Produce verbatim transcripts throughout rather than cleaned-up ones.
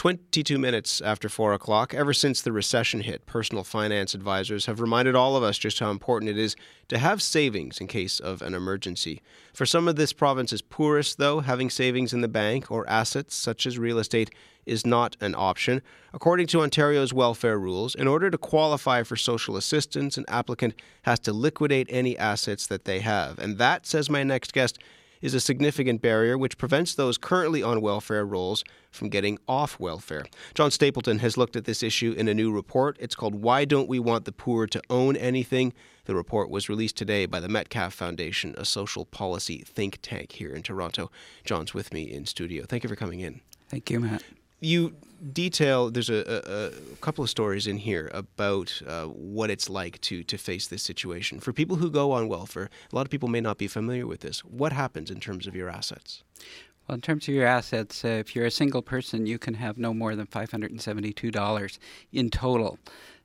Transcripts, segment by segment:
twenty-two minutes after four o'clock. Ever since the recession hit, personal finance advisors have reminded all of us just how important it is to have savings in case of an emergency. For some of this province's poorest, though, having savings in the bank or assets such as real estate is not an option. According to Ontario's welfare rules, in order to qualify for social assistance, an applicant has to liquidate any assets that they have. And that, says my next guest, is a significant barrier which prevents those currently on welfare rolls from getting off welfare. John Stapleton has looked at this issue in a new report. It's called Why Don't We Want the Poor to Own Anything? The report was released today by the Metcalfe Foundation, a social policy think tank here in Toronto. John's with me in studio. Thank you for coming in. Thank you, Matt. You detail, there's a, a, a couple of stories in here about uh, what it's like to to face this situation. For people who go on welfare, a lot of people may not be familiar with this. What happens in terms of your assets? Well, in terms of your assets, uh, if you're a single person, you can have no more than five hundred seventy-two dollars in total.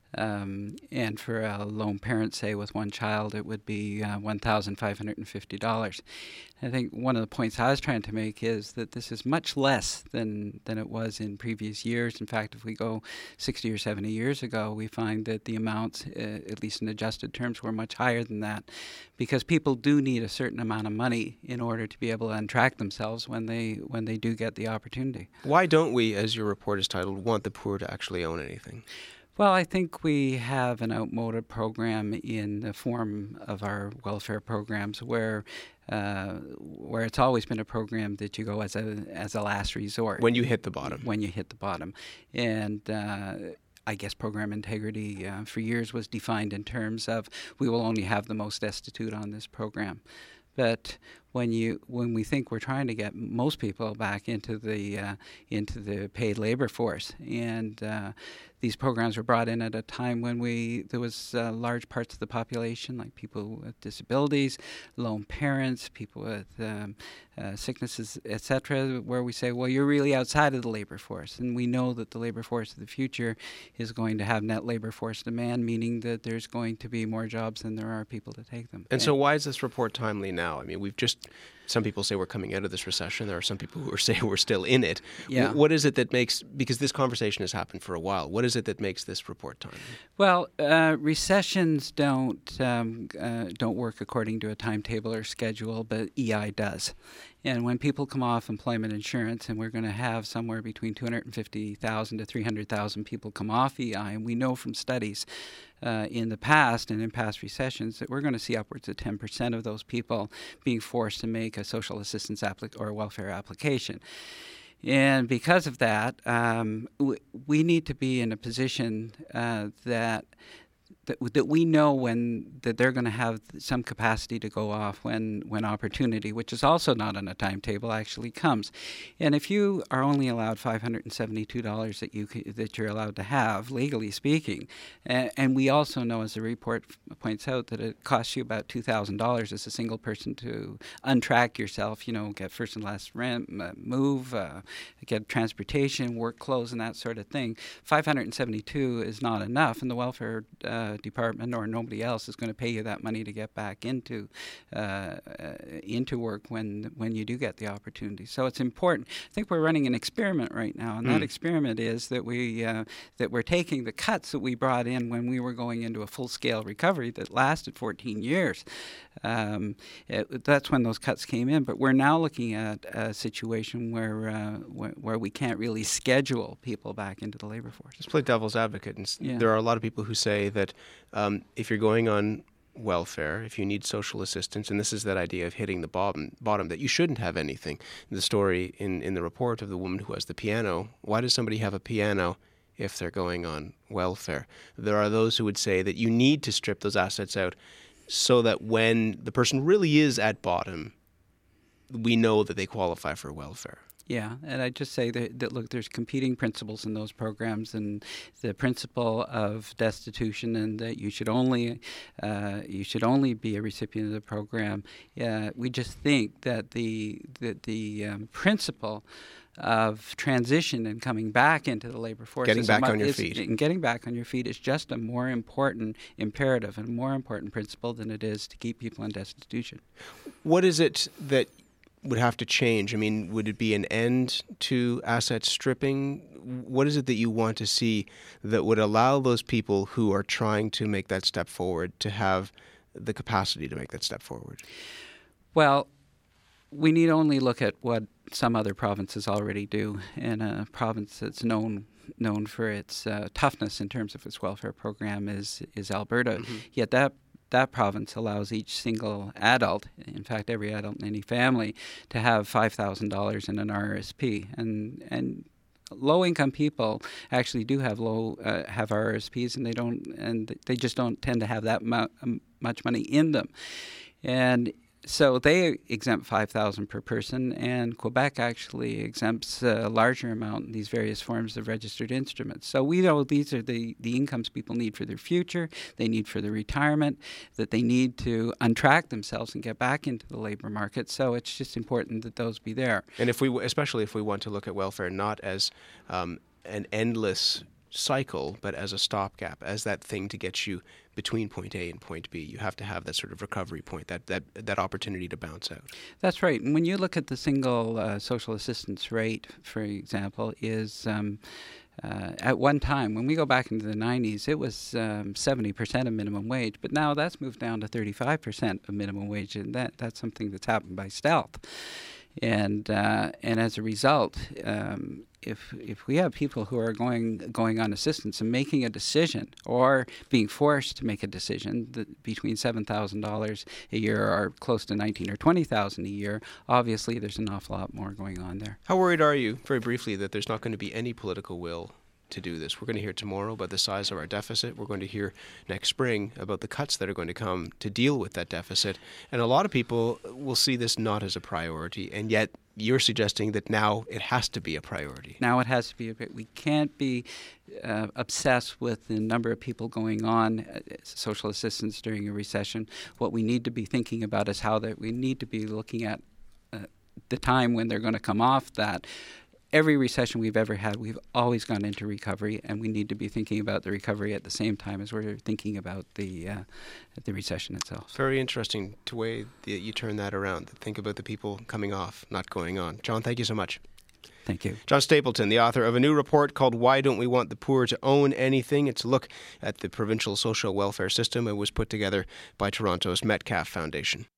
Um, and for a lone parent, say, with one child, it would be uh, one thousand five hundred fifty dollars. I think one of the points I was trying to make is that this is much less than, than it was in previous years. In fact, if we go sixty or seventy years ago, we find that the amounts, uh, at least in adjusted terms, were much higher than that, because people do need a certain amount of money in order to be able to untrack themselves when they when they do get the opportunity. Why don't we, as your report is titled, want the poor to actually own anything? Well, I think we have an outmoded program in the form of our welfare programs where uh, where it's always been a program that you go as a as a last resort. When you hit the bottom. When you hit the bottom. And uh, I guess program integrity uh, for years was defined in terms of we will only have the most destitute on this program. But when you when we think we're trying to get most people back into the uh, into the paid labor force, and uh, these programs were brought in at a time when we there was uh, large parts of the population, like people with disabilities, lone parents, people with um, uh, sicknesses, et cetera, where we say, well, you're really outside of the labor force, and we know that the labor force of the future is going to have net labor force demand, meaning that there's going to be more jobs than there are people to take them. And, and so, why is this report timely now? I mean, we've just Some people say we're coming out of this recession. There are some people who are say we're still in it. Yeah. What is it that makes, because this conversation has happened for a while, what is it that makes this report timely? Well, uh, recessions don't um, uh, don't work according to a timetable or schedule, but E I does. And when people come off employment insurance, and we're going to have somewhere between two hundred fifty thousand to three hundred thousand people come off E I, and we know from studies uh, in the past and in past recessions that we're going to see upwards of ten percent of those people being forced to make a social assistance applic- or a welfare application. And because of that, um, w- we need to be in a position uh, that That, that we know when that they're going to have some capacity to go off when, when opportunity, which is also not on a timetable, actually comes. And if you are only allowed five hundred seventy-two dollars that you that you're allowed to have, legally speaking, and, and we also know, as the report points out, that it costs you about two thousand dollars as a single person to untrack yourself, you know, get first and last rent, move, uh, get transportation, work clothes, and that sort of thing. five hundred seventy-two is not enough, and the welfare uh, department or nobody else is going to pay you that money to get back into uh, uh, into work when when you do get the opportunity. So it's important. I think we're running an experiment right now, and mm. that experiment is that we uh, that we're taking the cuts that we brought in when we were going into a full-scale recovery that lasted fourteen years. Um, it, that's when those cuts came in. But we're now looking at a situation where uh, where, where we can't really schedule people back into the labor force. Let's play devil's advocate. And yeah. There are a lot of people who say that um, if you're going on welfare, if you need social assistance, and this is that idea of hitting the bottom, bottom that you shouldn't have anything. The story in, in the report of the woman who has the piano, why does somebody have a piano if they're going on welfare? There are those who would say that you need to strip those assets out so that when the person really is at bottom, we know that they qualify for welfare. Yeah, and I just say that, that, look, there's competing principles in those programs, and the principle of destitution, and that you should only uh, you should only be a recipient of the program. Uh, we just think that the that the um, principle of transition and coming back into the labor force, getting back mu- on your is, feet, and getting back on your feet is just a more important imperative and more important principle than it is to keep people in destitution. What is it that would have to change? I mean, would it be an end to asset stripping? What is it that you want to see that would allow those people who are trying to make that step forward to have the capacity to make that step forward? Well, we need only look at what some other provinces already do. In a province that's known known for its uh, toughness in terms of its welfare program is is Alberta. Mm-hmm. Yet that that province allows each single adult, in fact every adult in any family, to have five thousand dollars in an R R S P. And and low-income people actually do have low uh, have R R S Ps, and they don't and they just don't tend to have that mu- much money in them. And so they exempt five thousand dollars per person, and Quebec actually exempts a larger amount in these various forms of registered instruments. So we know these are the, the incomes people need for their future, they need for their retirement, that they need to untrack themselves and get back into the labor market. So it's just important that those be there. And if we, especially if we want to look at welfare not as um, an endless cycle, but as a stopgap, as that thing to get you between point A and point B. You have to have that sort of recovery point, that that, that opportunity to bounce out. That's right. And when you look at the single uh, social assistance rate, for example, is um, uh, at one time, when we go back into the nineties, it was um, seventy percent of minimum wage, but now that's moved down to thirty-five percent of minimum wage, and that, that's something that's happened by stealth. And uh, and as a result, um, if if we have people who are going going on assistance and making a decision, or being forced to make a decision that between seven thousand dollars a year or close to nineteen or twenty thousand a year, obviously there's an awful lot more going on there. How worried are you, very briefly, that there's not going to be any political will to do this? We're going to hear tomorrow about the size of our deficit. We're going to hear next spring about the cuts that are going to come to deal with that deficit. And a lot of people will see this not as a priority, and yet you're suggesting that now it has to be a priority. Now it has to be. A, we can't be uh, obsessed with the number of people going on uh, social assistance during a recession. What we need to be thinking about is how that we need to be looking at uh, the time when they're going to come off that. Every recession we've ever had, we've always gone into recovery, and we need to be thinking about the recovery at the same time as we're thinking about the uh, the recession itself. Very interesting to way that you turn that around. Think about the people coming off, not going on. John, thank you so much. Thank you. John Stapleton, the author of a new report called Why Don't We Want the Poor to Own Anything? It's a look at the provincial social welfare system. It was put together by Toronto's Metcalfe Foundation.